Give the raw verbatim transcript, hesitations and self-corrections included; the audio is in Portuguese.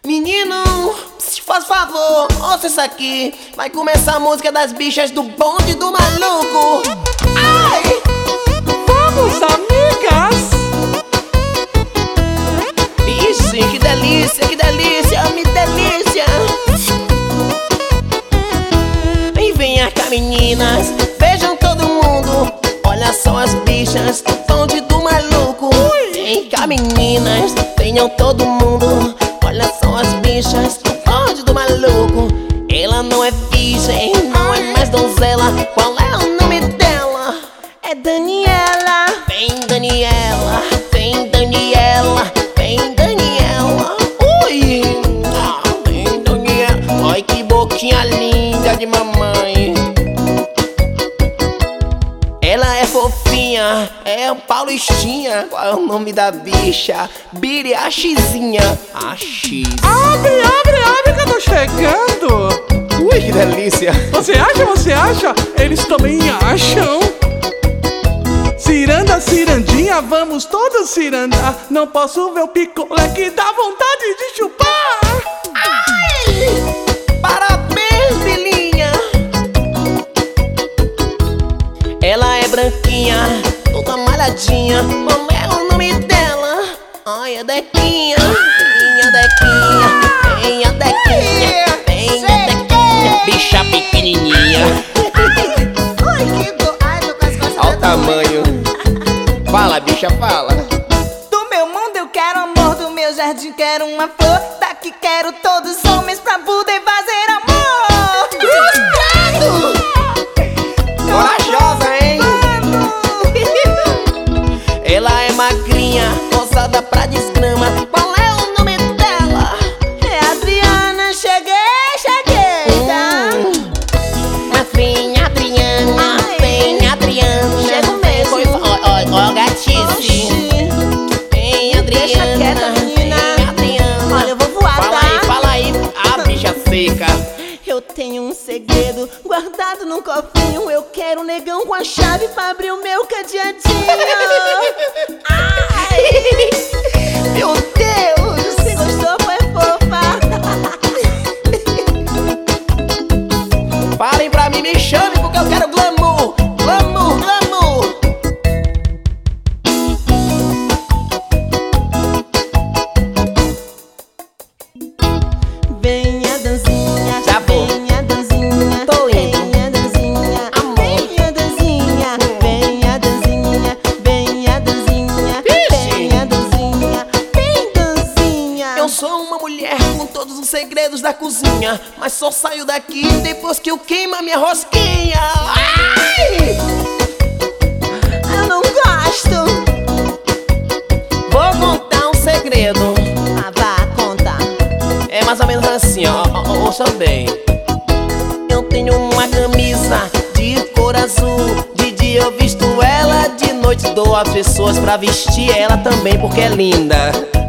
Menino, faz favor, ouça isso aqui. Vai começar a música das bichas do bonde do maluco. Ai! Vamos, amigas! Ixi, que delícia, que delícia, me delícia. E venha cá, meninas, vejam todo mundo. Olha só as bichas do bonde do maluco. Vem cá, meninas, venham todo mundo. Olha só as bichas do bonde do maluco. Ela não é virgem, não é mais donzela. Qual é o nome dela? É Daniela. Vem, Daniela, vem, Daniela, vem, Daniela. Ui! Ah, vem, Daniela. Ai, que boquinha linda de mamãe. Ela é fofinha, é a Paulistinha. Qual é o nome da bicha? Biri, a Xizinha. A X. Abre, abre, abre que eu tô chegando! Ui, que delícia! Você acha, você acha? Eles também acham. Ciranda, cirandinha, vamos todos cirandar. Não posso ver o picolé que dá vontade de chupar. Ai! Parabéns, Bilinha! Ela é branquinha, toda malhadinha. Qual é o nome dela? Ai, é Dequinha. Minha Dequinha, vem a Dequinha, vem a Dequinha. Bicha pequenininha. Ai, que do... Ai, tô com as costas. Olha o tamanho. Fala, bicha, fala. Do meu mundo eu quero amor, do meu jardim quero uma flor. Daqui quero todos os homens pra poder fazer amor. Frustrado! Corajosa, hein? Ela é magrinha, ousada pra desgrama. Qual é o nome dela? É Adriana, cheguei, cheguei, tá? Hum. Mas vem, Adriana, Ai. vem, Adriana. Chego mesmo. Foi, ó, ó, ó, gatice. Oxi. Vem, Adriana. Deixa quieta, menina. Vem, Adriana. Olha, eu vou voar, Fala tá? aí, fala aí. A bicha seca. Eu tenho um segredo guardado num cofrinho. Eu quero um negão com a chave pra abrir o meu cadeadinho. Ai! Meu Deus! Se gostou, foi fofa. Falem pra mim, me chame porque eu quero glamour. Glamour, glamour. Vem a dancinha, Já vou. vem a dancinha, Tô indo. vem a dancinha, Amor. vem a dancinha, vem a dancinha, vem a dancinha, Vixe. vem a dancinha, vem dancinha. Eu sou uma mulher com todos os segredos da cozinha, mas só saio daqui depois que eu queimo a minha rosquinha. Ai! Eu não gosto. Vou contar um segredo. Ah, vá, conta. É mais ou menos assim, ó, ó, ó, ouça bem. Eu tenho uma camisa de cor azul. De dia eu visto ela, de noite dou às pessoas pra vestir ela também porque é linda.